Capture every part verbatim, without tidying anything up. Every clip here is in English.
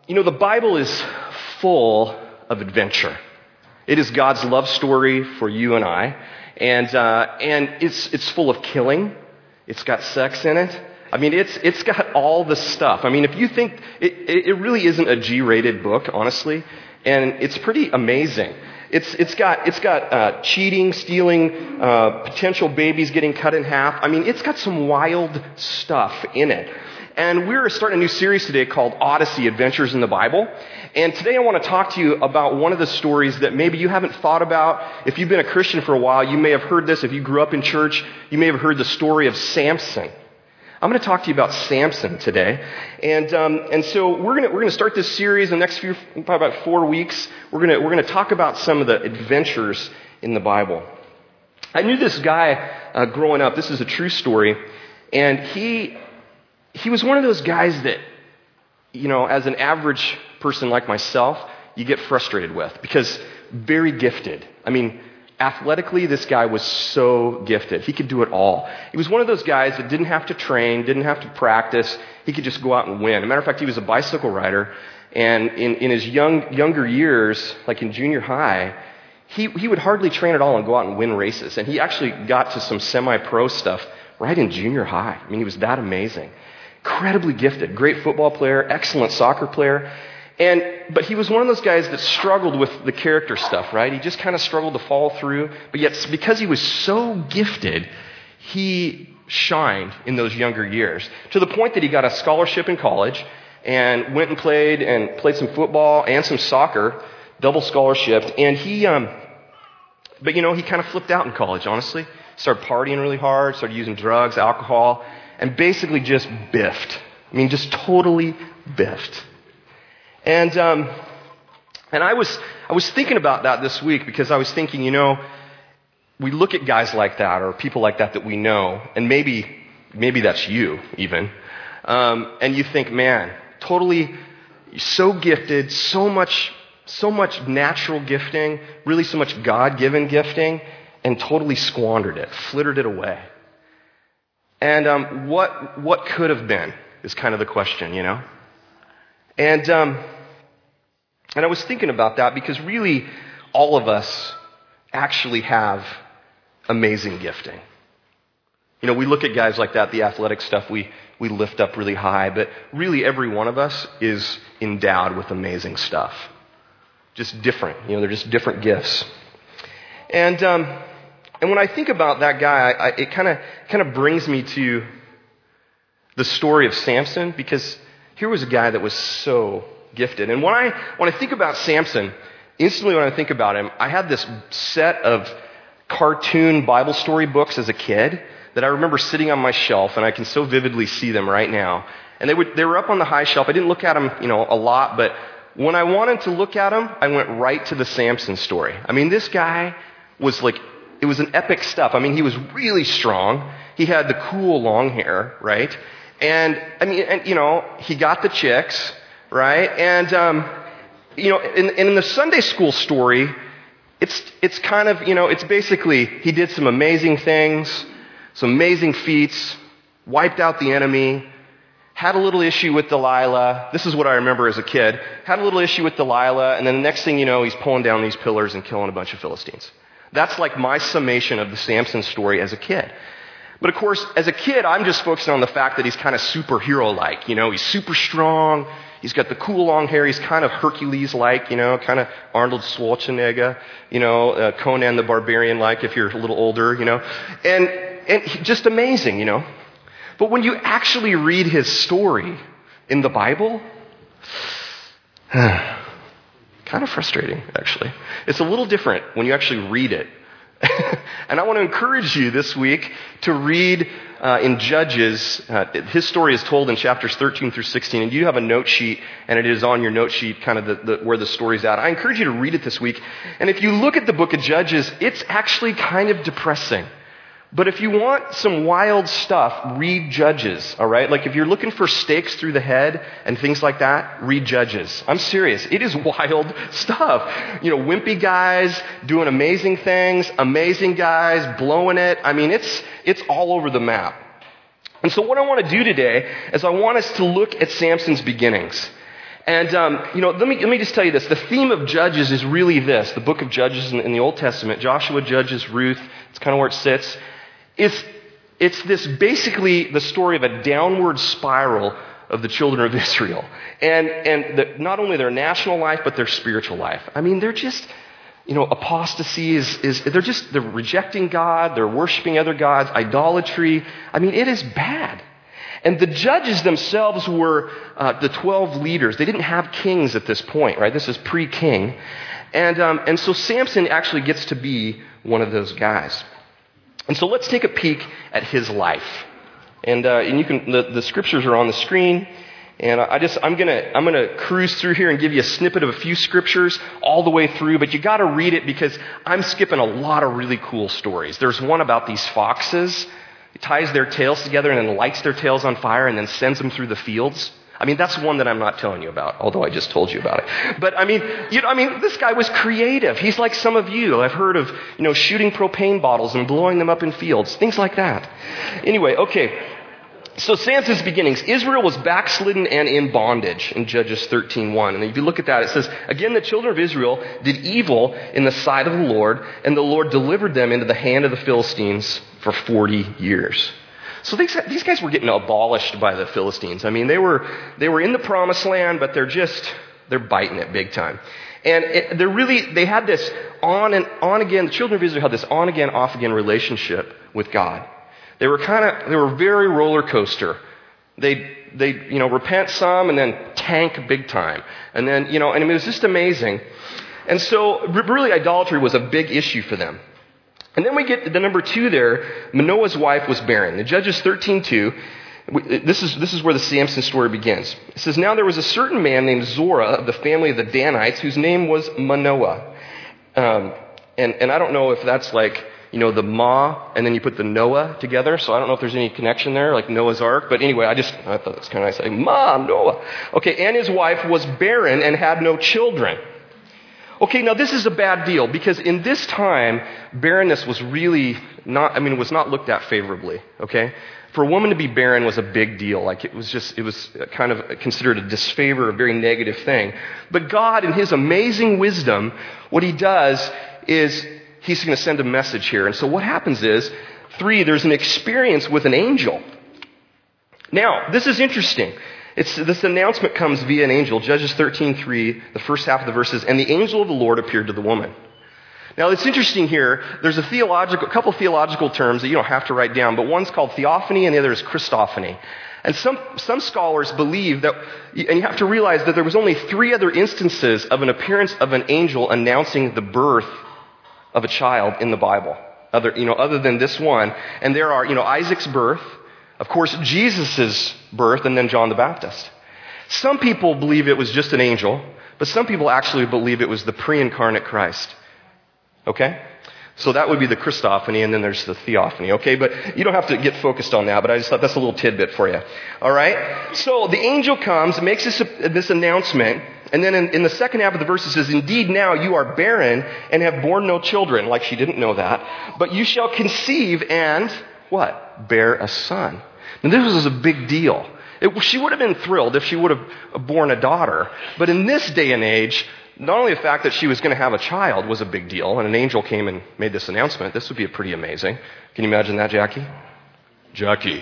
You know, the Bible is full of adventure. It is God's love story for you and I. And uh, and it's it's full of killing. It's got sex in it. I mean, it's it's got all the stuff. I mean, if you think, it, it really isn't a G-rated book, honestly. And it's pretty amazing. It's it's got it's got uh, cheating, stealing, uh, potential babies getting cut in half. I mean, it's got some wild stuff in it. And we're starting a new series today called Odyssey, Adventures in the Bible. And today I want to talk to you about one of the stories that maybe you haven't thought about. If you've been a Christian for a while, you may have heard this. If you grew up in church, you may have heard the story of Samson. I'm going to talk to you about Samson today. And um, and so we're going to we're going to start this series in the next few, probably about four weeks. We're going to we're going to talk about some of the adventures in the Bible. I knew this guy uh, growing up. This is a true story. And he... He was one of those guys that, you know, as an average person like myself, you get frustrated with because very gifted. I mean, athletically, this guy was so gifted. He could do it all. He was one of those guys that didn't have to train, didn't have to practice. He could just go out and win. As a matter of fact, he was a bicycle rider. And in, in his young younger years, like in junior high, he, he would hardly train at all and go out and win races. And he actually got to some semi-pro stuff right in junior high. I mean, he was that amazing. Incredibly gifted, great football player, excellent soccer player. And but he was one of those guys that struggled with the character stuff, right? He just kind of struggled to follow through. But yet, because he was so gifted, he shined in those younger years to the point that he got a scholarship in college and went and played and played some football and some soccer, double scholarship. And he, um, but you know, he kind of flipped out in college, honestly. Started partying really hard, started using drugs, alcohol. And basically just biffed. I mean, just totally biffed. And um, and I was I was thinking about that this week because I was thinking, you know, we look at guys like that or people like that that we know, and maybe maybe that's you even, um, and you think, man, totally so gifted, so much so much natural gifting, really so much God-given gifting, and totally squandered it, flittered it away. And um, what what could have been is kind of the question, you know? And um, and I was thinking about that because really all of us actually have amazing gifting. You know, we look at guys like that, the athletic stuff we, we lift up really high, but really every one of us is endowed with amazing stuff. Just different, you know, they're just different gifts. And... Um, And when I think about that guy, I, it kind of kind of brings me to the story of Samson, because here was a guy that was so gifted. And when I when I think about Samson, instantly when I think about him, I had this set of cartoon Bible story books as a kid that I remember sitting on my shelf, and I can so vividly see them right now. And they would they were up on the high shelf. I didn't look at them, you know, a lot, but when I wanted to look at them, I went right to the Samson story. I mean, this guy was like, it was an epic stuff. I mean, he was really strong. He had the cool long hair, right? And, I mean, and, you know, he got the chicks, right? And, um, you know, in, in the Sunday school story, it's it's kind of, you know, it's basically he did some amazing things, some amazing feats, wiped out the enemy, had a little issue with Delilah. This is what I remember as a kid. Had a little issue with Delilah, and then the next thing you know, he's pulling down these pillars and killing a bunch of Philistines. That's like my summation of the Samson story as a kid. But of course, as a kid, I'm just focusing on the fact that he's kind of superhero-like. You know, he's super strong. He's got the cool long hair. He's kind of Hercules-like, you know, kind of Arnold Schwarzenegger, you know, uh, Conan the Barbarian-like if you're a little older, you know. And, and he, just amazing, you know. But when you actually read his story in the Bible, kind of frustrating, actually. It's a little different when you actually read it. And I want to encourage you this week to read uh, in Judges. Uh, his story is told in chapters thirteen through sixteen, and you have a note sheet, and it is on your note sheet kind of the, the, where the story's at. I encourage you to read it this week. And if you look at the book of Judges, it's actually kind of depressing. But if you want some wild stuff, read Judges, all right? Like if you're looking for stakes through the head and things like that, read Judges. I'm serious. It is wild stuff. You know, wimpy guys doing amazing things, amazing guys blowing it. I mean, it's it's all over the map. And so what I want to do today is I want us to look at Samson's beginnings. And, um, you know, let me, let me just tell you this. The theme of Judges is really this. The book of Judges in, in the Old Testament, Joshua, Judges, Ruth, it's kind of where it sits. It's, it's this basically the story of a downward spiral of the children of Israel. And, and the, not only their national life, but their spiritual life. I mean, they're just, you know, apostasy is, is they're just, they're rejecting God. They're worshiping other gods, idolatry. I mean, it is bad. And the judges themselves were uh, the twelve leaders. They didn't have kings at this point, right? This is pre-king. And, um, and so Samson actually gets to be one of those guys. And so let's take a peek at his life. And, uh, and you can, the, the scriptures are on the screen. And I just, I'm gonna, I'm gonna cruise through here and give you a snippet of a few scriptures all the way through, but you gotta read it because I'm skipping a lot of really cool stories. There's one about these foxes. He ties their tails together and then lights their tails on fire and then sends them through the fields. I mean, that's one that I'm not telling you about, although I just told you about it. But I mean, you know, I mean, this guy was creative. He's like some of you. I've heard of, you know, shooting propane bottles and blowing them up in fields, things like that. Anyway, okay. So Samson's beginnings. Israel was backslidden and in bondage in Judges thirteen one. And if you look at that, it says, again, the children of Israel did evil in the sight of the Lord, and the Lord delivered them into the hand of the Philistines for forty years. So these, these guys were getting abolished by the Philistines. I mean, they were, they were in the promised land, but they're just, they're biting it big time. And it, they're really, they had this on and on again, the children of Israel had this on again, off again relationship with God. They were kind of, they were very roller coaster. They, they, you know, repent some and then tank big time. And then, you know, and it was just amazing. And so really idolatry was a big issue for them. And then we get to the number two there. Manoah's wife was barren. In Judges thirteen two, this is, this is where the Samson story begins. It says, now there was a certain man named Zorah of the family of the Danites whose name was Manoah. Um, and, and I don't know if that's like, you know, the Ma, and then you put the Noah together. So I don't know if there's any connection there, like Noah's Ark. But anyway, I just, I thought it was kind of nice. Like, Ma, Noah. Okay, and his wife was barren and had no children. Okay, now this is a bad deal because in this time, barrenness was really not, I mean, it was not looked at favorably, okay? For a woman to be barren was a big deal. Like it was just, it was kind of considered a disfavor, a very negative thing. But God, in his amazing wisdom, what he does is he's going to send a message here. And so what happens is, three, there's an experience with an angel. Now, this is interesting. It's, this announcement comes via an angel, Judges thirteen three, the first half of the verses, and the angel of the Lord appeared to the woman. Now, it's interesting here. There's a theological, a couple theological terms that you don't have to write down, but one's called theophany and the other is Christophany. And some, some scholars believe that, and you have to realize that there was only three other instances of an appearance of an angel announcing the birth of a child in the Bible, other, you know, other than this one. And there are, you know, Isaac's birth, of course, Jesus' birth, and then John the Baptist. Some people believe it was just an angel, but some people actually believe it was the pre-incarnate Christ. Okay? So that would be the Christophany, and then there's the theophany. Okay? But you don't have to get focused on that, but I just thought that's a little tidbit for you. All right? So the angel comes, makes this, this announcement, and then in, in the second half of the verse it says, indeed now you are barren and have borne no children. Like she didn't know that. But you shall conceive and, what? Bear a son. Now this was a big deal. It, she would have been thrilled if she would have borne a daughter. But in this day and age, not only the fact that she was going to have a child was a big deal, and an angel came and made this announcement, this would be pretty amazing. Can you imagine that, Jackie? Jackie.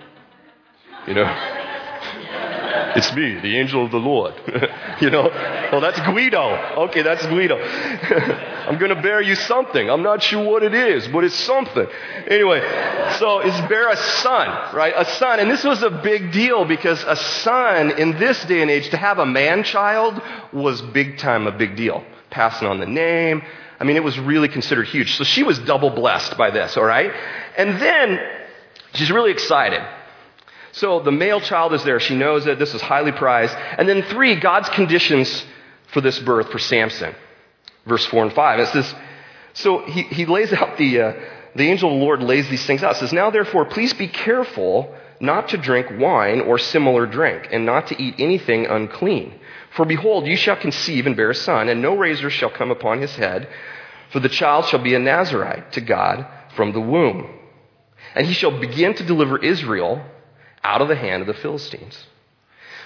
You know? It's me, the angel of the Lord. You know? Oh, that's Guido. Okay, that's Guido. I'm going to bear you something. I'm not sure what it is, but it's something. Anyway, so it's bear a son, right? A son. And this was a big deal because a son in this day and age, to have a man-child was big time a big deal. Passing on the name. I mean, it was really considered huge. So she was double blessed by this, all right? And then she's really excited. So the male child is there. She knows that this is highly prized. And then three, God's conditions for this birth for Samson. Verse four and five. It says, so he, he lays out the, uh, the angel of the Lord lays these things out. It says, now therefore, please be careful not to drink wine or similar drink, and not to eat anything unclean. For behold, you shall conceive and bear a son, and no razor shall come upon his head, for the child shall be a Nazarite to God from the womb. And he shall begin to deliver Israel out of the hand of the Philistines.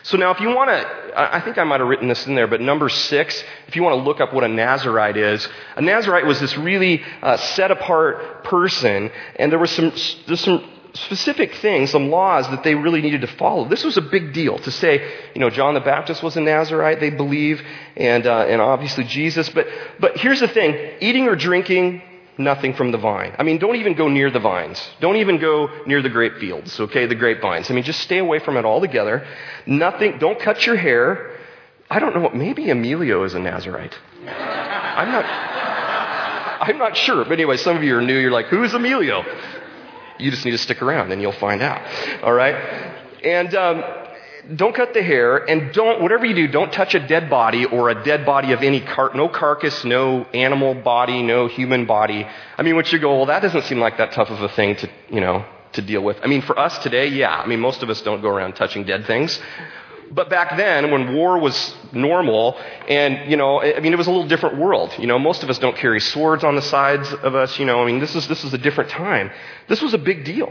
So now if you want to, I think I might have written this in there, but number six, if you want to look up what a Nazirite is, a Nazirite was this really uh, set-apart person, and there was some, there's some specific things, some laws that they really needed to follow. This was a big deal to say, you know, John the Baptist was a Nazirite, they believe, and uh, and obviously Jesus. But but here's the thing, eating or drinking, nothing from the vine. I mean, don't even go near the vines. Don't even go near the grape fields, okay, the grapevines. I mean, just stay away from it altogether. Nothing, don't cut your hair. I don't know what, maybe Emilio is a Nazirite. I'm not, I'm not sure. But anyway, some of you are new, you're like, who's Emilio? You just need to stick around and you'll find out, all right? And um, don't cut the hair, and don't, whatever you do, don't touch a dead body or a dead body of any, car- no carcass, no animal body, no human body. I mean, which you go, well, that doesn't seem like that tough of a thing to, you know, to deal with. I mean, for us today, yeah. I mean, most of us don't go around touching dead things. But back then, when war was normal, and, you know, I mean, it was a little different world. You know, most of us don't carry swords on the sides of us. You know, I mean, this is this is a different time. This was a big deal.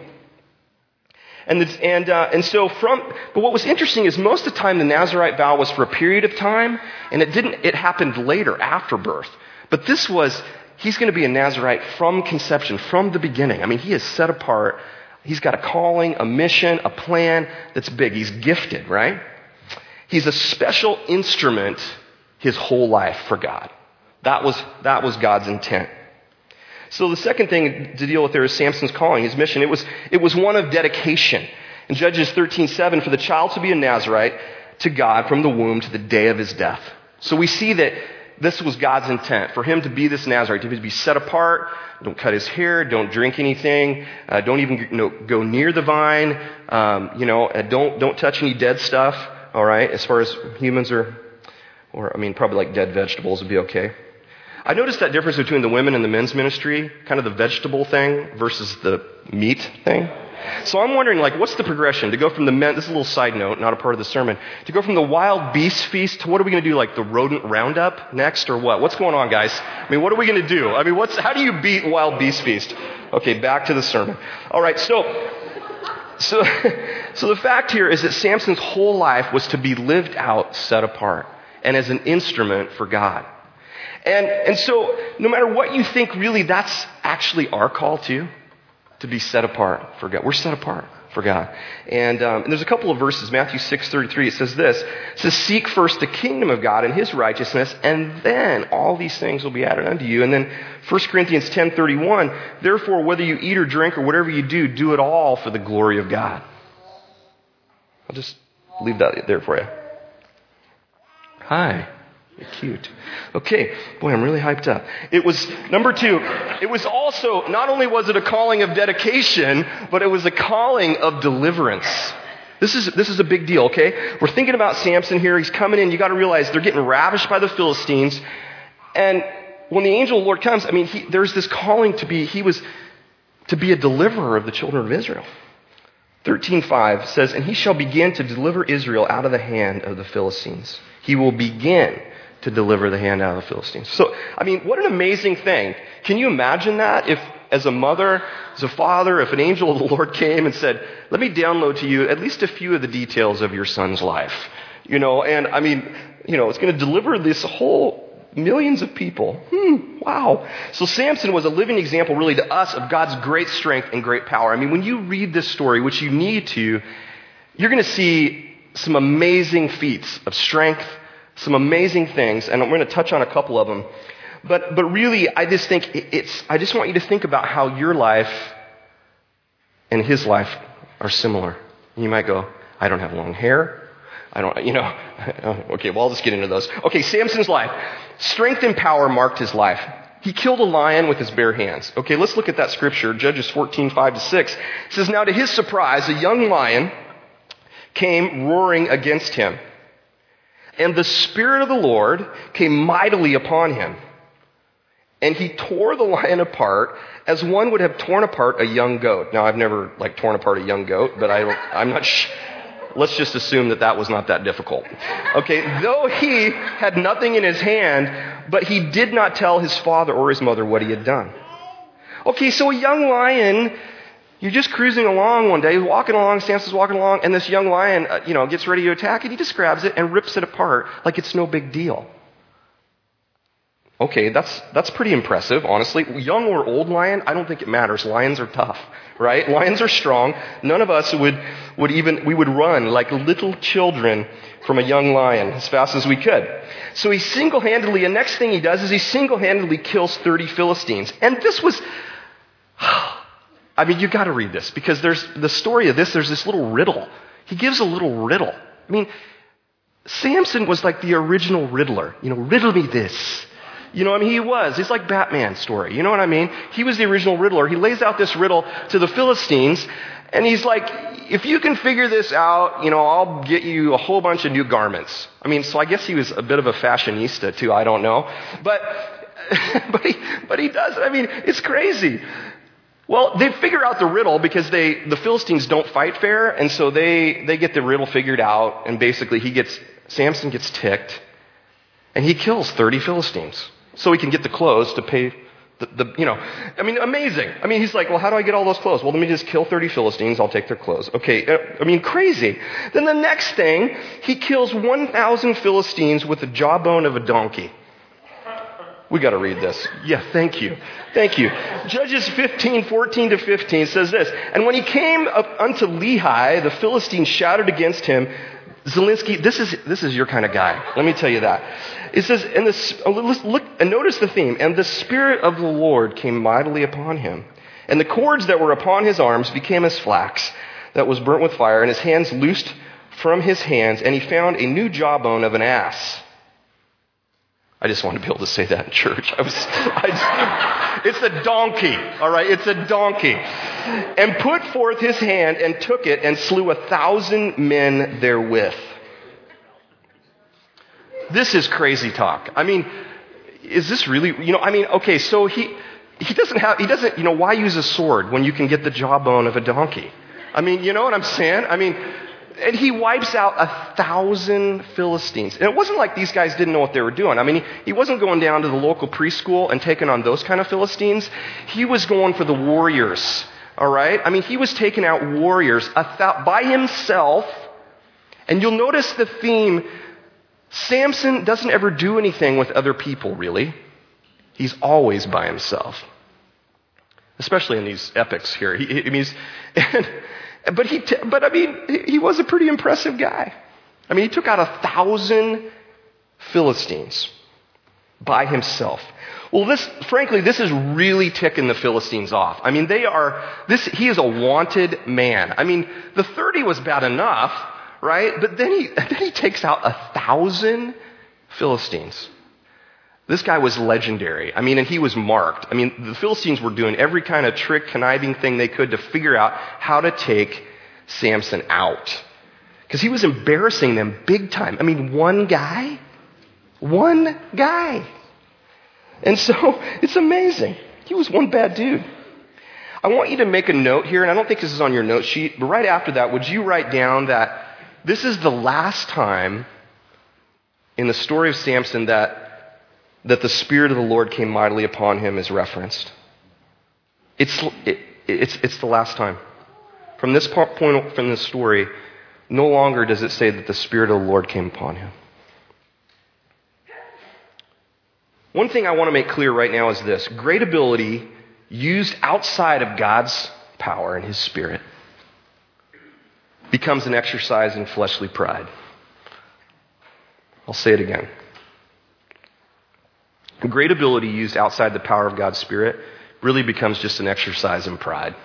And the, and uh, and so from, but what was interesting is most of the time the Nazirite vow was for a period of time, and it didn't. It happened later, after birth. But this was, he's going to be a Nazirite from conception, from the beginning. I mean, he is set apart. He's got a calling, a mission, a plan that's big. He's gifted, right? He's a special instrument his whole life for God. That was, that was God's intent. So the second thing to deal with there is Samson's calling, his mission. It was, it was one of dedication. In Judges thirteen seven, for the child to be a Nazirite to God from the womb to the day of his death. So we see that this was God's intent, for him to be this Nazirite, to be set apart. Don't cut his hair, don't drink anything, uh, don't even you know, go near the vine, um, you know, uh, don't, don't touch any dead stuff. All right, as far as humans are, or I mean, probably like dead vegetables would be okay. I noticed that difference between the women and the men's ministry, kind of the vegetable thing versus the meat thing. So I'm wondering, like, what's the progression to go from the men, this is a little side note, not a part of the sermon, to go from the wild beast feast to what are we going to do, like the rodent roundup next or what? What's going on, guys? I mean, what are we going to do? I mean, what's, how do you beat wild beast feast? Okay, back to the sermon. All right, so... So, so the fact here is that Samson's whole life was to be lived out, set apart, and as an instrument for God. And, and so no matter what you think, really, that's actually our call too, to be set apart for God. We're set apart for God. And, um, and there's a couple of verses, Matthew six thirty-three, it says this. It says, seek first the kingdom of God and his righteousness, and then all these things will be added unto you. And then First Corinthians ten thirty-one, therefore, whether you eat or drink or whatever you do, do it all for the glory of God. I'll just leave that there for you. Hi. You're cute. Okay. Boy, I'm really hyped up. It was, number two, it was also, not only was it a calling of dedication, but it was a calling of deliverance. This is, this is a big deal, okay? We're thinking about Samson here. He's coming in. You got to realize they're getting ravished by the Philistines. And when the angel of the Lord comes, I mean, he, there's this calling to be, he was to be a deliverer of the children of Israel. thirteen five says, and he shall begin to deliver Israel out of the hand of the Philistines. He will begin to deliver the hand out of the Philistines. So, I mean, what an amazing thing. Can you imagine that? If, as a mother, as a father, if an angel of the Lord came and said, let me download to you at least a few of the details of your son's life. You know, and I mean, you know, it's going to deliver this whole millions of people. Hmm, wow. So Samson was a living example really to us of God's great strength and great power. I mean, when you read this story, which you need to, you're going to see some amazing feats of strength, some amazing things, and I'm going to touch on a couple of them. But but really, I just think it's, I just want you to think about how your life and his life are similar. You might go, I don't have long hair. I don't, you know, okay, well, I'll just get into those. Okay, Samson's life. Strength and power marked his life. He killed a lion with his bare hands. Okay, let's look at that scripture, Judges fourteen, five to six. It says, now to his surprise, a young lion came roaring against him. And the Spirit of the Lord came mightily upon him. And he tore the lion apart as one would have torn apart a young goat. Now, I've never, like, torn apart a young goat, but I don't, I'm not sh- Let's just assume that that was not that difficult. Okay, though he had nothing in his hand, but he did not tell his father or his mother what he had done. Okay, so a young lion, You're just cruising along one day, walking along, Samson's walking along, and this young lion, uh, you know, gets ready to attack, and he just grabs it and rips it apart like it's no big deal. Okay, that's that's pretty impressive, honestly. Young or old lion, I don't think it matters. Lions are tough, right? Lions are strong. None of us would, would even, we would run like little children from a young lion as fast as we could. So he single-handedly, and next thing he does is he single-handedly kills thirty Philistines. And this was, I mean, you got to read this, because there's the story of this, there's this little riddle. He gives a little riddle. I mean, Samson was like the original riddler. You know, riddle me this. You know, I mean, he was. It's like Batman's story. You know what I mean? He was the original riddler. He lays out this riddle to the Philistines, and he's like, if you can figure this out, you know, I'll get you a whole bunch of new garments. I mean, so I guess he was a bit of a fashionista too. I don't know. But, but he, but he does. I mean, it's crazy. Well, they figure out the riddle because they, the Philistines don't fight fair, and so they, they get the riddle figured out, and basically he gets, Samson gets ticked, and he kills thirty Philistines. So he can get the clothes to pay the, the, you know, I mean, amazing. I mean, he's like, well, how do I get all those clothes? Well, let me just kill thirty Philistines. I'll take their clothes. Okay, uh, I mean, crazy. Then the next thing, he kills one thousand Philistines with the jawbone of a donkey. We got to read this. Yeah, thank you. Thank you. Judges fifteen, fourteen to fifteen says this. And when he came up unto Lehi, the Philistines shouted against him. Zelensky, this is this is your kind of guy. Let me tell you that. It says, and the, look and notice the theme. And the Spirit of the Lord came mightily upon him, and the cords that were upon his arms became as flax that was burnt with fire, and his hands loosed from his hands, and he found a new jawbone of an ass. I just want to be able to say that in church. I was, I just, it's a donkey, all right? It's a donkey. And put forth his hand and took it and slew a thousand men therewith. This is crazy talk. I mean, is this really, you know, I mean, okay, so he, he doesn't have, he doesn't, you know, why use a sword when you can get the jawbone of a donkey? I mean, you know what I'm saying? I mean, and he wipes out a thousand Philistines. And it wasn't like these guys didn't know what they were doing. I mean, he, he wasn't going down to the local preschool and taking on those kind of Philistines. He was going for the warriors, all right? I mean, he was taking out warriors a th- by himself. And you'll notice the theme, Samson doesn't ever do anything with other people, really. He's always by himself. Especially in these epics here. He, he, I mean, he's... And, But he, t- but I mean, he was a pretty impressive guy. I mean, he took out a thousand Philistines by himself. Well, this, frankly, this is really ticking the Philistines off. I mean, they are, this, he is a wanted man. I mean, the thirty was bad enough, right? But then he, then he takes out a thousand Philistines. This guy was legendary. I mean, and he was marked. I mean, the Philistines were doing every kind of trick, conniving thing they could to figure out how to take Samson out. Because he was embarrassing them big time. I mean, one guy? One guy. And so, it's amazing. He was one bad dude. I want you to make a note here, and I don't think this is on your note sheet, but right after that, would you write down that this is the last time in the story of Samson that that the Spirit of the Lord came mightily upon him is referenced. It's, it, it's, it's the last time. From this point from this story, no longer does it say that the Spirit of the Lord came upon him. One thing I want to make clear right now is this. Great ability used outside of God's power and His Spirit becomes an exercise in fleshly pride. I'll say it again. Great ability used outside the power of God's Spirit really becomes just an exercise in pride.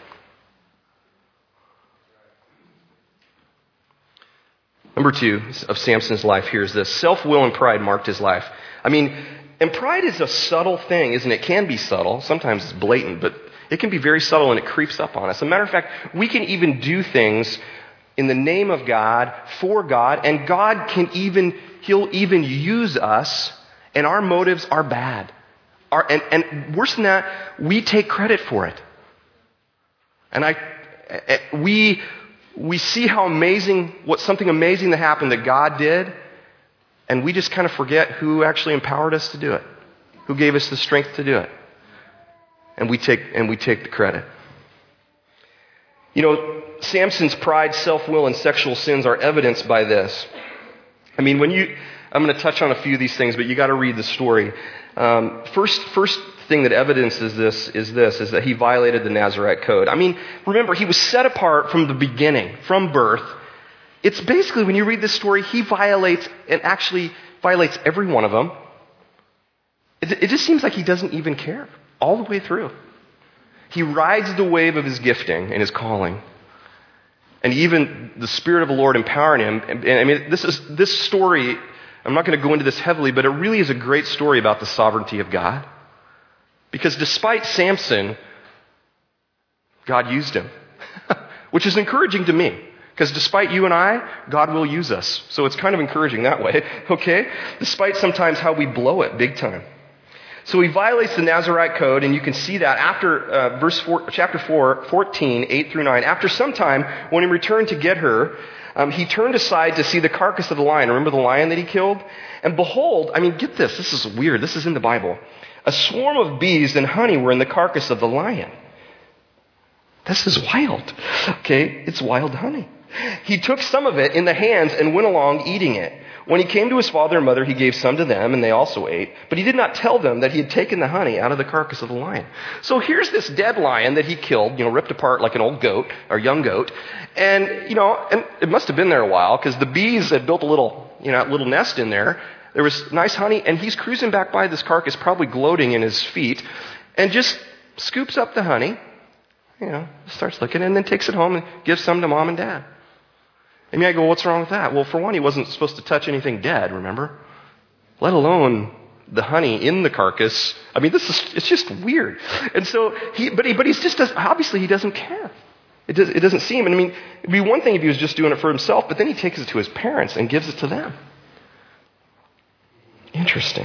Number two of Samson's life here is this. Self-will and pride marked his life. I mean, and pride is a subtle thing, isn't it? It can be subtle. Sometimes it's blatant, but it can be very subtle and it creeps up on us. As a matter of fact, we can even do things in the name of God, for God, and God can even, He'll even use us. And our motives are bad. Our, and, and worse than that, we take credit for it. And I, we, we see how amazing, what something amazing that happened that God did, and we just kind of forget who actually empowered us to do it, who gave us the strength to do it. And we take, and we take the credit. You know, Samson's pride, self-will, and sexual sins are evidenced by this. I mean, when you, I'm going to touch on a few of these things, but you got to read the story. Um, first, first thing that evidences this is this, is that he violated the Nazirite code. I mean, remember, he was set apart from the beginning, from birth. It's basically, when you read this story, he violates, and actually violates every one of them. It, it just seems like he doesn't even care all the way through. He rides the wave of his gifting and his calling. And even the Spirit of the Lord empowering him. And, and I mean, this is this story, I'm not going to go into this heavily, but it really is a great story about the sovereignty of God. Because despite Samson, God used him. Which is encouraging to me. Because despite you and I, God will use us. So it's kind of encouraging that way, okay? Despite sometimes how we blow it big time. So he violates the Nazirite code, and you can see that after uh, verse four, chapter four, fourteen, eight through nine. After some time, when he returned to get her, um, he turned aside to see the carcass of the lion. Remember the lion that he killed? And behold, I mean, get this. This is weird. This is in the Bible. A swarm of bees and honey were in the carcass of the lion. This is wild. Okay, it's wild honey. He took some of it in the hands and went along eating it. When he came to his father and mother, he gave some to them, and they also ate. But he did not tell them that he had taken the honey out of the carcass of the lion. So here's this dead lion that he killed, you know, ripped apart like an old goat, or young goat. And, you know, and it must have been there a while, because the bees had built a little, you know, little nest in there. There was nice honey, and he's cruising back by this carcass, probably gloating in his feet, and just scoops up the honey, you know, starts looking, and then takes it home and gives some to mom and dad. I mean, I go, what's wrong with that? Well, for one, he wasn't supposed to touch anything dead, remember? Let alone the honey in the carcass. I mean, this is, it's just weird. And so, he, but he, but he's just, obviously he doesn't care. It, does, it doesn't seem, and I mean, it'd be one thing if he was just doing it for himself, but then he takes it to his parents and gives it to them. Interesting.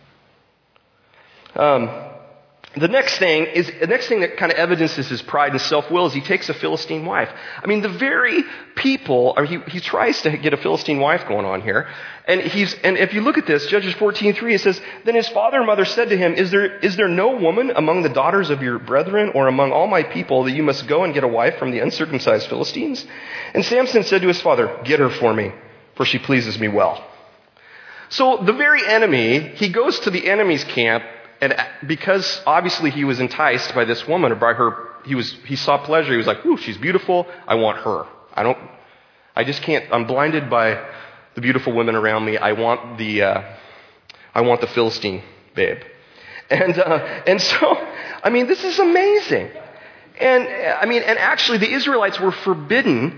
Um, The next thing is the next thing that kind of evidences his pride and self-will is he takes a Philistine wife. I mean, the very people, or he, he tries to get a Philistine wife going on here. And he's and if you look at this, Judges fourteen three, it says, Then his father and mother said to him, Is there is there no woman among the daughters of your brethren or among all my people that you must go and get a wife from the uncircumcised Philistines? And Samson said to his father, Get her for me, for she pleases me well. So the very enemy, he goes to the enemy's camp. And because obviously he was enticed by this woman or by her, he was he saw pleasure. He was like, "Ooh, she's beautiful. I want her. I don't. I just can't. I'm blinded by the beautiful women around me. I want the. Uh, I want the Philistine babe." And uh, and so, I mean, this is amazing. And I mean, and actually, the Israelites were forbidden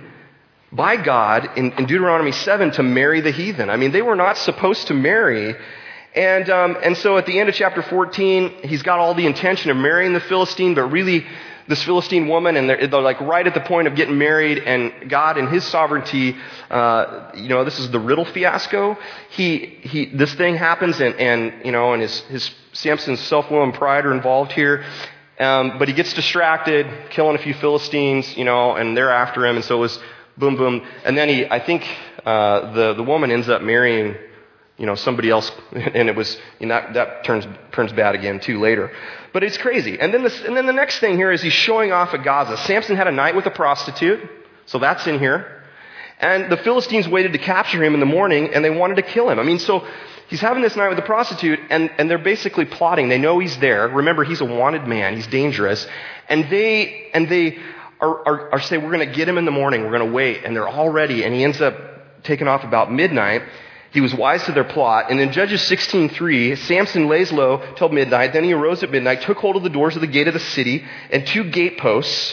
by God in, in Deuteronomy seven to marry the heathen. I mean, they were not supposed to marry. And um, and so at the end of chapter fourteen, he's got all the intention of marrying the Philistine, but really this Philistine woman, and they're, they're like right at the point of getting married, and God in his sovereignty, uh, you know, this is the riddle fiasco. He he, this thing happens, and, and you know, and his his Samson's self-will and pride are involved here. Um, but he gets distracted, killing a few Philistines, you know, and they're after him, and so it was boom, boom, and then he, I think, uh, the the woman ends up marrying, you know, somebody else, and it was, you know, that, that turns turns bad again too later. But it's crazy. And then this, and then the next thing here is he's showing off at Gaza. Samson had a night with a prostitute, so that's in here. And the Philistines waited to capture him in the morning, and they wanted to kill him. I mean, so he's having this night with the prostitute, and, and they're basically plotting. They know he's there. Remember, he's a wanted man. He's dangerous. And they and they are, are, are saying, we're going to get him in the morning. We're going to wait. And they're all ready. And he ends up taking off about midnight. He was wise to their plot. And in Judges sixteen three, Samson lays low till midnight. Then he arose at midnight, took hold of the doors of the gate of the city and two gate posts.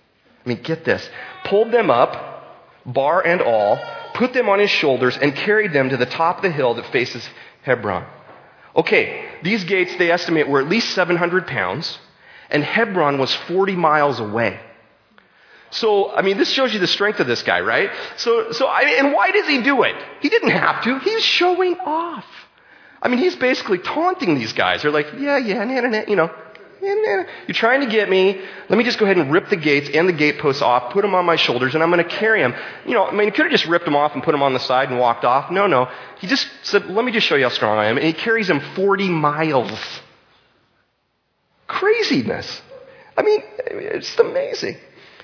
I mean, get this. Pulled them up, bar and all, put them on his shoulders, and carried them to the top of the hill that faces Hebron. Okay, these gates, they estimate, were at least seven hundred pounds, and Hebron was forty miles away. So, I mean, this shows you the strength of this guy, right? So, so I, and why does he do it? He didn't have to. He's showing off. I mean, he's basically taunting these guys. They're like, yeah, yeah, nah, nah, nah, you know, nah, nah. You're trying to get me. Let me just go ahead and rip the gates and the gate posts off, put them on my shoulders, and I'm going to carry them. You know, I mean, he could have just ripped them off and put them on the side and walked off. No, no. He just said, let me just show you how strong I am. And he carries them forty miles. Craziness. I mean, it's amazing.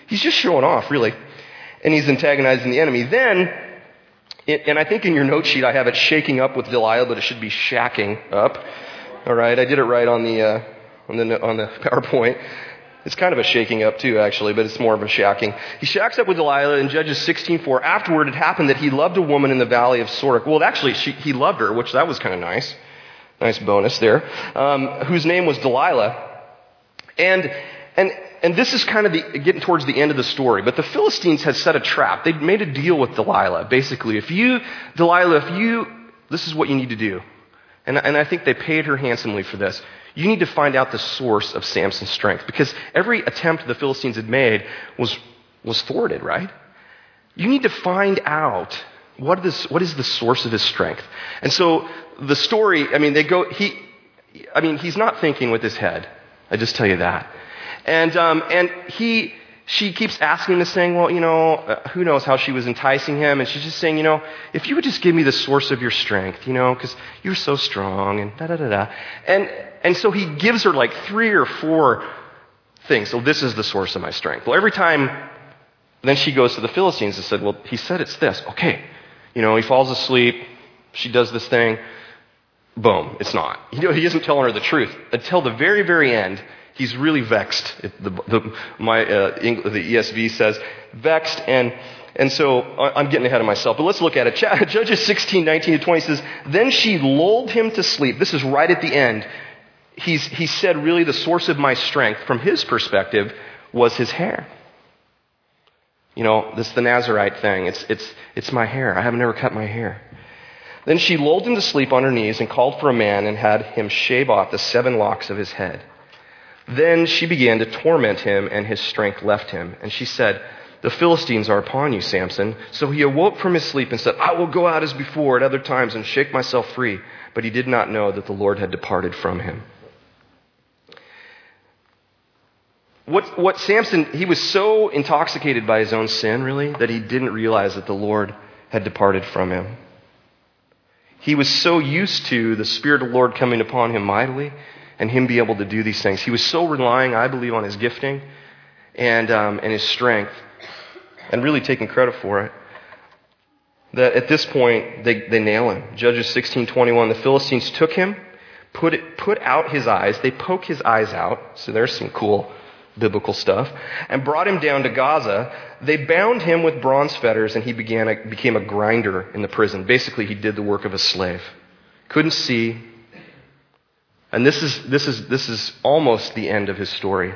he's just showing off, really. And he's antagonizing the enemy. Then, it, and I think in your note sheet I have it shaking up with Delilah, but it should be shacking up. All right, I did it right on the uh, on the on the PowerPoint. It's kind of a shaking up too, actually, but it's more of a shacking. He shacks up with Delilah in Judges sixteen four. Afterward, it happened that he loved a woman in the valley of Sorek. Well, actually, she, he loved her, which that was kind of nice. Nice bonus there. Um, whose name was Delilah. And and and this is kind of the, getting towards the end of the story. But the Philistines had set a trap. They'd made a deal with Delilah. Basically, if you, Delilah, if you, this is what you need to do. And, and I think they paid her handsomely for this. You need to find out the source of Samson's strength, because every attempt the Philistines had made was was thwarted, right? You need to find out what is what is the source of his strength. And so the story, I mean, they go. He, I mean, he's not thinking with his head. I just tell you that. And um, and he, she keeps asking this thing. Well, you know, uh, who knows how she was enticing him, and she's just saying, you know, if you would just give me the source of your strength, you know, because you're so strong, and da da da da. And And so he gives her like three or four things. So this is the source of my strength. Well, every time, then she goes to the Philistines and said, well, he said it's this. Okay. You know, he falls asleep. She does this thing. Boom. It's not. You know, he isn't telling her the truth. Until the very, very end, he's really vexed. It, the, the, my, uh, English, the E S V says vexed, and And so I'm getting ahead of myself, but let's look at it. Judges sixteen, nineteen to twenty says, then she lulled him to sleep. This is right at the end. He's, he said really the source of my strength from his perspective was his hair. You know, this is the Nazirite thing. It's, it's, it's my hair. I have never cut my hair. Then she lulled him to sleep on her knees and called for a man and had him shave off the seven locks of his head. Then she began to torment him, and his strength left him. And she said, the Philistines are upon you, Samson. So he awoke from his sleep and said, I will go out as before at other times and shake myself free. But he did not know that the Lord had departed from him. What, what Samson, he was so intoxicated by his own sin, really, that he didn't realize that the Lord had departed from him. He was so used to the Spirit of the Lord coming upon him mightily and him be able to do these things. He was so relying, I believe, on his gifting and um, and his strength, and really taking credit for it, that at this point, they, they nail him. Judges sixteen twenty-one, the Philistines took him, put it, put out his eyes. They poke his eyes out. So there's some cool biblical stuff. And brought him down to Gaza. They bound him with bronze fetters, and he began a, became a grinder in the prison. Basically, he did the work of a slave. Couldn't see. And this is, this is, this is almost the end of his story.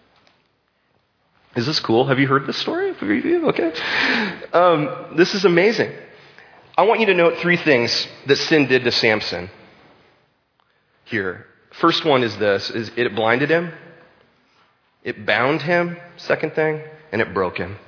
Is this cool? Have you heard this story? Okay. Um, this is amazing. I want you to note three things that sin did to Samson here. First one is this, is it blinded him, it bound him, second thing, and it broke him.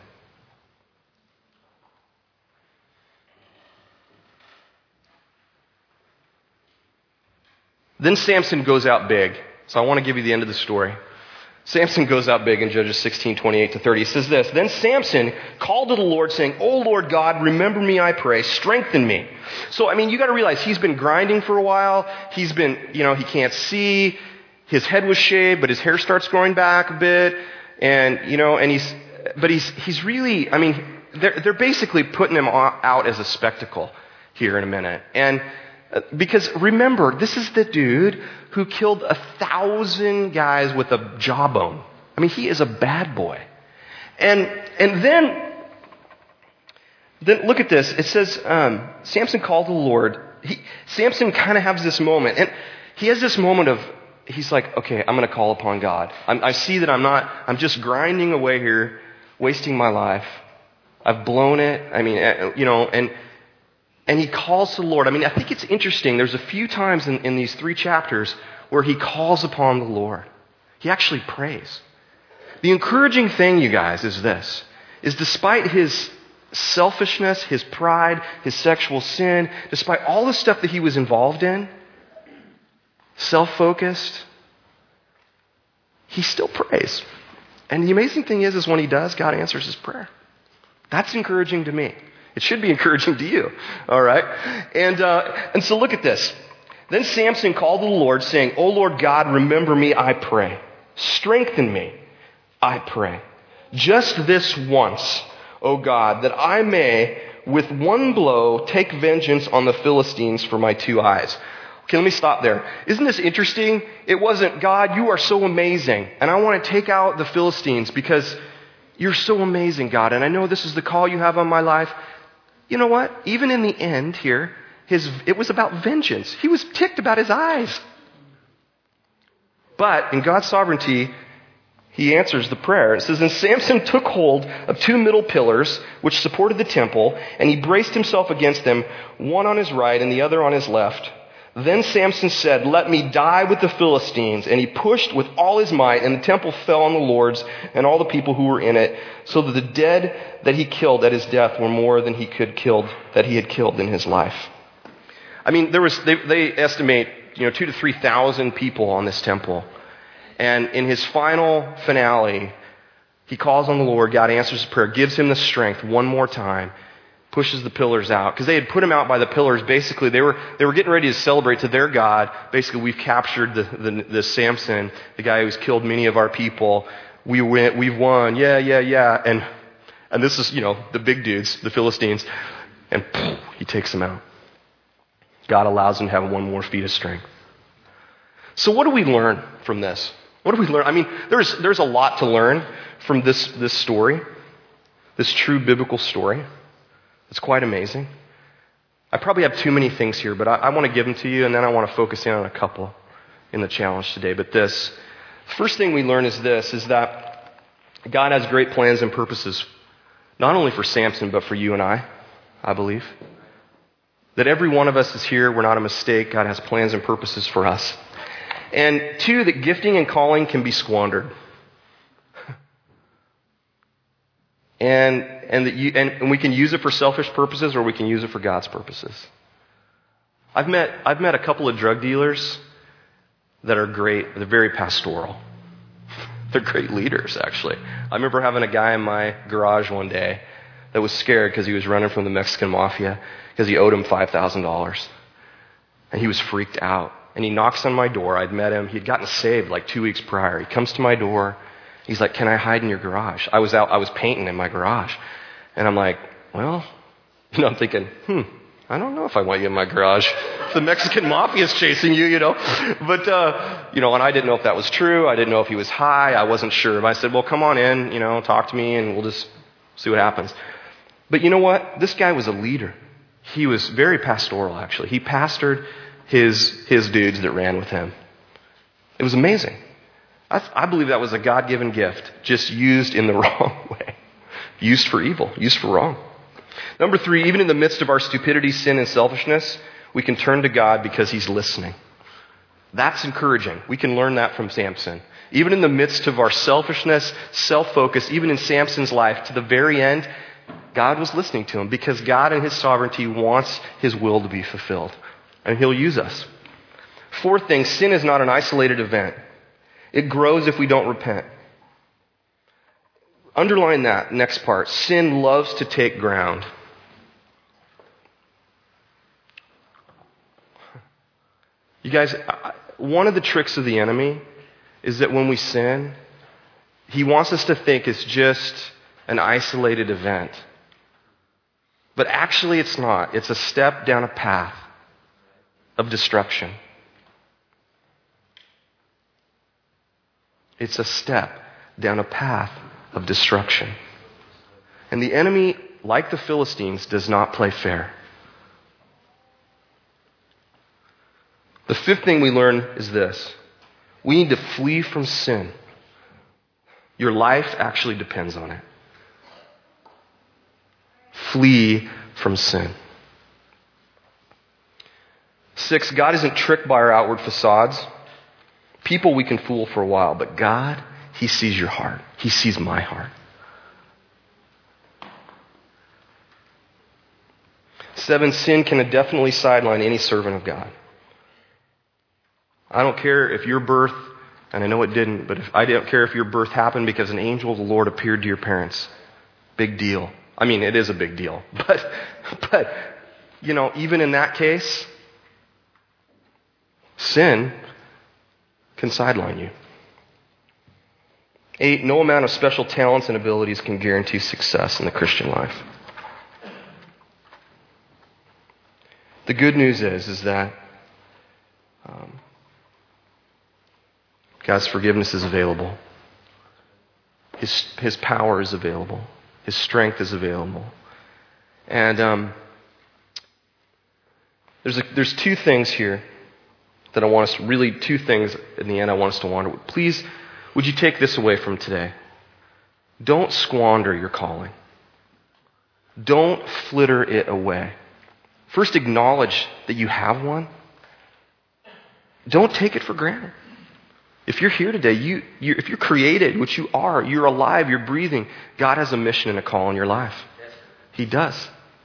Then Samson goes out big. So I want to give you the end of the story. Samson goes out big in Judges sixteen, twenty-eight to thirty. He says this, then Samson called to the Lord saying, O Lord God, remember me, I pray, strengthen me. So, I mean, you got to realize he's been grinding for a while. He's been, you know, he can't see. His head was shaved, but his hair starts growing back a bit. And, you know, and he's, but he's, he's really, I mean, they're, they're basically putting him out as a spectacle here in a minute. And because remember, this is the dude who killed a thousand guys with a jawbone. I mean, he is a bad boy. And and then, then look at this. It says, um, Samson called to the Lord. He, Samson kind of has this moment. And he has this moment of, he's like, okay, I'm going to call upon God. I'm, I see that I'm not, I'm just grinding away here, wasting my life. I've blown it. I mean, you know, and And he calls to the Lord. I mean, I think it's interesting. There's a few times in, in these three chapters where he calls upon the Lord. He actually prays. The encouraging thing, you guys, is this, is despite his selfishness, his pride, his sexual sin, despite all the stuff that he was involved in, self-focused, he still prays. And the amazing thing is, is when he does, God answers his prayer. That's encouraging to me. It should be encouraging to you. All right? And uh, and so look at this. Then Samson called to the Lord, saying, O Lord God, remember me, I pray. Strengthen me, I pray. just this once, O God, that I may with one blow take vengeance on the Philistines for my two eyes. Okay, let me stop there. Isn't this interesting? It wasn't, God, you are so amazing, and I want to take out the Philistines because you're so amazing, God, and I know this is the call you have on my life. You know what? Even in the end here, his it was about vengeance. He was ticked about his eyes. But in God's sovereignty, he answers the prayer. It says, and Samson took hold of two middle pillars which supported the temple, and he braced himself against them, one on his right and the other on his left. Then Samson said, let me die with the Philistines. And he pushed with all his might, and the temple fell on the lords and all the people who were in it, so that the dead that he killed at his death were more than he could killed that he had killed in his life. I mean, there was they, they estimate, you know, two to three thousand people on this temple. And in his final finale, he calls on the Lord. God answers his prayer, gives him the strength one more time, pushes the pillars out. Because they had put him out by the pillars. Basically, they were they were getting ready to celebrate to their God. Basically, we've captured the, the, the Samson, the guy who's killed many of our people. We went, we've won. Yeah, yeah, yeah. And and this is, you know, the big dudes, the Philistines. And poof, he takes them out. God allows him to have one more feat of strength. So what do we learn from this? What do we learn? I mean, there's there's a lot to learn from this, this story, this true biblical story. It's quite amazing. I probably have too many things here, but I, I want to give them to you, and then I want to focus in on a couple in the challenge today. But this, first thing we learn is this, is that God has great plans and purposes, not only for Samson, but for you and I, I believe. That every one of us is here. We're not a mistake. God has plans and purposes for us. And two, that gifting and calling can be squandered. And and that you and, and we can use it for selfish purposes, or we can use it for God's purposes. I've met I've met a couple of drug dealers that are great. They're very pastoral. They're great leaders, actually. I remember having a guy in my garage one day that was scared because he was running from the Mexican mafia because he owed him five thousand dollars. And he was freaked out. And he knocks on my door. I'd met him. He'd gotten saved like two weeks prior. He comes to my door. He's like, can I hide in your garage? I was out, I was painting in my garage. And I'm like, well, you know, I'm thinking, hmm, I don't know if I want you in my garage. If the Mexican mafia is chasing you, you know. But, uh, you know, and I didn't know if that was true. I didn't know if he was high. I wasn't sure. But I said, well, come on in, you know, talk to me and we'll just see what happens. But you know what? This guy was a leader. He was very pastoral, actually. He pastored his his dudes that ran with him. It was amazing. I, I believe that was a God-given gift, just used in the wrong way. Used for evil, used for wrong. Number three, even in the midst of our stupidity, sin, and selfishness, we can turn to God because he's listening. That's encouraging. We can learn that from Samson. Even in the midst of our selfishness, self-focus, even in Samson's life, to the very end, God was listening to him because God in his sovereignty wants his will to be fulfilled. And he'll use us. Fourth thing, sin is not an isolated event. It grows if we don't repent. Underline that next part. Sin loves to take ground. You guys, one of the tricks of the enemy is that when we sin, he wants us to think it's just an isolated event. But actually it's not. It's a step down a path of destruction. It's a step down a path of destruction. And the enemy, like the Philistines, does not play fair. The fifth thing we learn is this. We need to flee from sin. Your life actually depends on it. Flee from sin. Six, God isn't tricked by our outward facades. People we can fool for a while, but God, he sees your heart. He sees my heart. Seven, sin can definitely sideline any servant of God. I don't care if your birth, and I know it didn't, but if, I don't care if your birth happened because an angel of the Lord appeared to your parents. Big deal. I mean, it is a big deal. But, but you know, even in that case, sin can sideline you. Eight, no amount of special talents and abilities can guarantee success in the Christian life. The good news is, is that um, God's forgiveness is available. His, his power is available. His strength is available. And um, there's a, there's two things here that I want us to, really two things in the end I want us to wonder. Please, would you take this away from today? Don't squander your calling. Don't flitter it away. First, acknowledge that you have one. Don't take it for granted. If you're here today, you, you if you're created, which you are, you're alive, you're breathing, God has a mission and a call in your life. He does.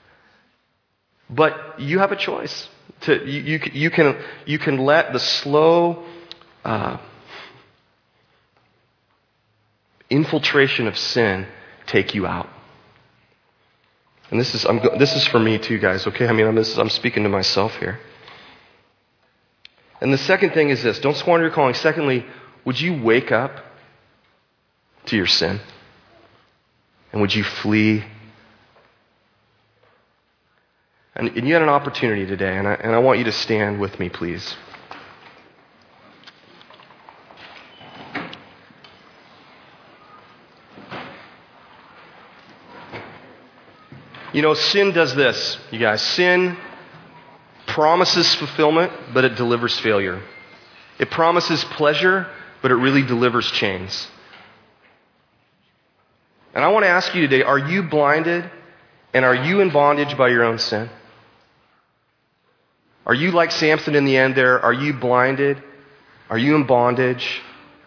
But you have a choice. To, you, you, you, can, you can let the slow uh, infiltration of sin take you out. And this is I'm, this is for me too, guys, okay? I mean, I'm, this, I'm speaking to myself here. And the second thing is this. Don't squander your calling. Secondly, would you wake up to your sin? And would you flee? And, and you had an opportunity today, and I, and I want you to stand with me, please. You know, sin does this, you guys. Sin promises fulfillment, but it delivers failure. It promises pleasure, but it really delivers chains. And I want to ask you today, are you blinded and are you in bondage by your own sin? Are you like Samson in the end there? Are you blinded? Are you in bondage?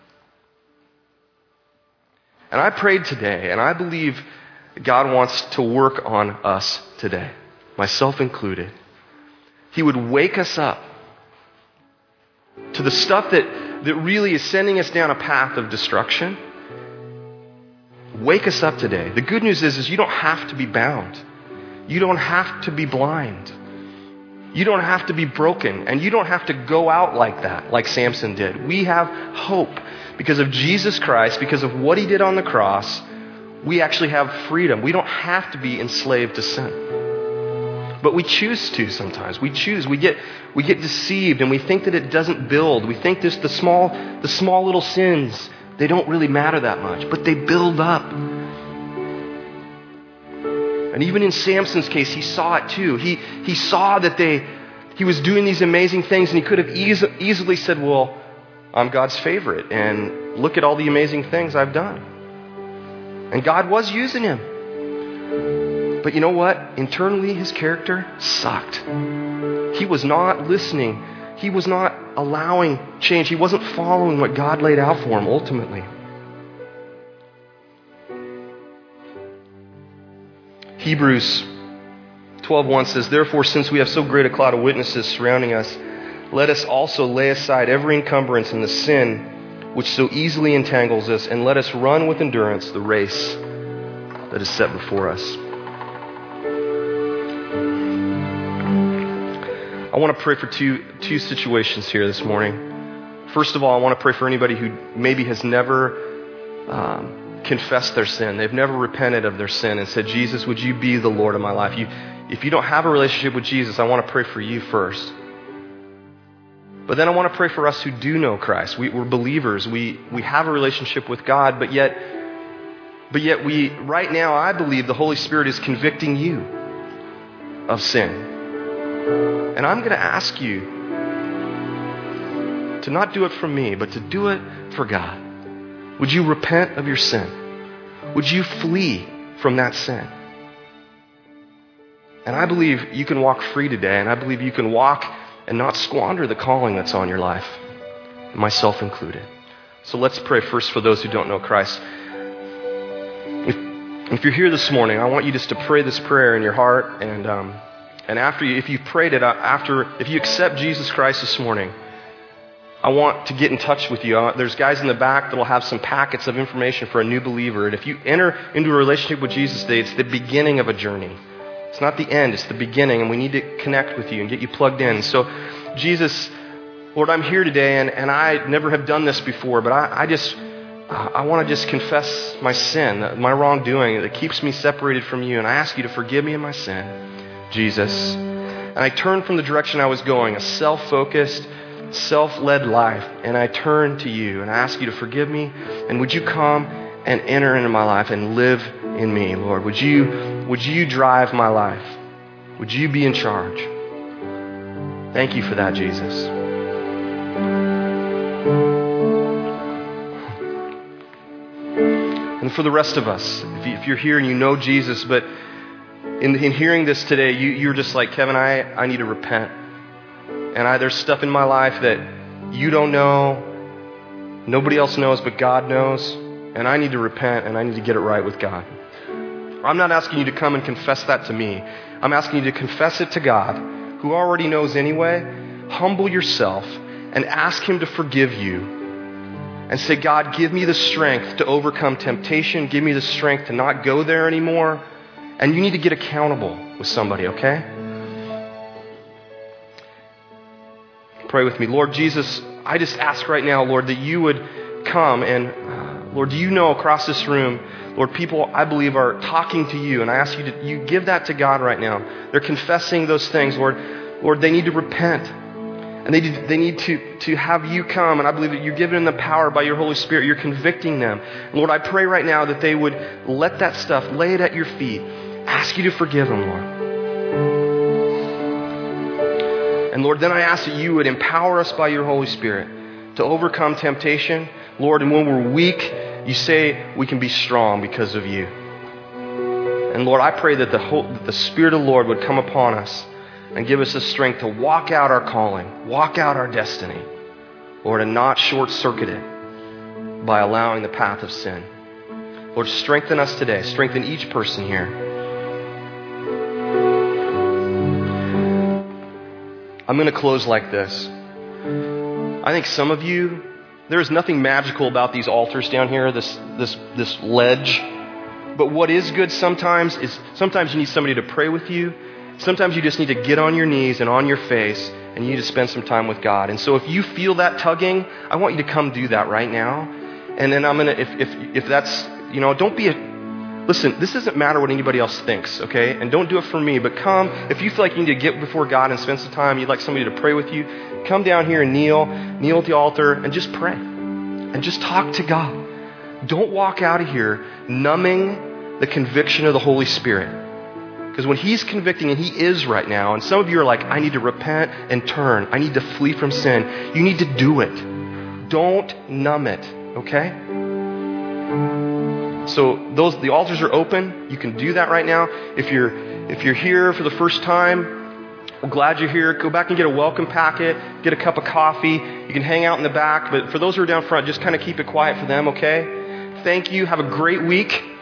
And I prayed today, and I believe God wants to work on us today, myself included. He would wake us up to the stuff that, that really is sending us down a path of destruction. Wake us up today. The good news is, is you don't have to be bound. You don't have to be blind. You don't have to be broken. And you don't have to go out like that, like Samson did. We have hope. Because of Jesus Christ, because of what he did on the cross, we actually have freedom. We don't have to be enslaved to sin. But we choose to sometimes. We choose. We get we get deceived and we think that it doesn't build. We think this the small the small little sins, they don't really matter that much, but they build up. And even in Samson's case, he saw it too. He he saw that they he was doing these amazing things, and he could have eas- easily said, "Well, I'm God's favorite, and look at all the amazing things I've done." And God was using him. But you know what? Internally, his character sucked. He was not listening. He was not allowing change. He wasn't following what God laid out for him ultimately. Hebrews twelve one says, "Therefore, since we have so great a cloud of witnesses surrounding us, let us also lay aside every encumbrance and the sin which so easily entangles us, and let us run with endurance the race that is set before us." I want to pray for two two situations here this morning. First of all, I want to pray for anybody who maybe has never um, confessed their sin. They've never repented of their sin and said, "Jesus, would you be the Lord of my life?" You, if you don't have a relationship with Jesus, I want to pray for you first. But then I want to pray for us who do know Christ. We, we're believers. We we have a relationship with God, but yet, but yet we right now, I believe the Holy Spirit is convicting you of sin. And I'm going to ask you to not do it for me, but to do it for God. Would you repent of your sin? Would you flee from that sin? And I believe you can walk free today, and I believe you can walk and not squander the calling that's on your life, myself included. So let's pray first for those who don't know Christ. If, if you're here this morning, I want you just to pray this prayer in your heart, and um, and after you, if you've prayed it, after if you accept Jesus Christ this morning, I want to get in touch with you. Uh, there's guys in the back that will have some packets of information for a new believer. And if you enter into a relationship with Jesus today, it's the beginning of a journey. It's not the end, it's the beginning, and we need to connect with you and get you plugged in. So, Jesus, Lord, I'm here today, and, and I never have done this before, but I, I just I want to just confess my sin, my wrongdoing that keeps me separated from you. And I ask you to forgive me of my sin, Jesus. And I turn from the direction I was going, a self-focused, self-led life. And I turn to you and I ask you to forgive me. And would you come and enter into my life and live in me, Lord? Would you, would you drive my life? Would you be in charge? Thank you for that, Jesus. And for the rest of us, if, you, if you're here and you know Jesus, but in, in hearing this today, you, you're just like, Kevin, I, I need to repent. And I, there's stuff in my life that you don't know, nobody else knows, but God knows. And I need to repent and I need to get it right with God. I'm not asking you to come and confess that to me. I'm asking you to confess it to God, who already knows anyway. Humble yourself and ask Him to forgive you. And say, God, give me the strength to overcome temptation. Give me the strength to not go there anymore. And you need to get accountable with somebody, okay? Pray with me. Lord Jesus, I just ask right now, Lord, that you would come and, uh, Lord, do you know across this room, Lord, people I believe are talking to you, and I ask you to you give that to God right now. They're confessing those things, Lord. Lord, they need to repent. And they need, they need to, to have you come, and I believe that you're giving them the power by your Holy Spirit. You're convicting them. And Lord, I pray right now that they would let that stuff, lay it at your feet. Ask you to forgive them, Lord. And Lord, then I ask that you would empower us by your Holy Spirit to overcome temptation. Lord, and when we're weak, you say we can be strong because of you. And Lord, I pray that the, whole, that the Spirit of the Lord would come upon us and give us the strength to walk out our calling, walk out our destiny, Lord, and not short-circuit it by allowing the path of sin. Lord, strengthen us today. Strengthen each person here. I'm going to close like this. I think some of you, there is nothing magical about these altars down here, this, this, this ledge. But what is good sometimes is sometimes you need somebody to pray with you. Sometimes you just need to get on your knees and on your face and you need to spend some time with God. And so if you feel that tugging, I want you to come do that right now. And then I'm going to, if, if, if that's, you know, don't be a, listen, this doesn't matter what anybody else thinks, okay? And don't do it for me, but come, if you feel like you need to get before God and spend some time, you'd like somebody to pray with you, come down here and kneel, kneel at the altar and just pray. And just talk to God. Don't walk out of here numbing the conviction of the Holy Spirit. Because when He's convicting, and He is right now, and some of you are like, I need to repent and turn. I need to flee from sin. You need to do it. Don't numb it, okay? So those the altars are open. You can do that right now. If you're if you're here for the first time, we're glad you're here. Go back and get a welcome packet. Get a cup of coffee. You can hang out in the back. But for those who are down front, just kind of keep it quiet for them, okay? Thank you. Have a great week.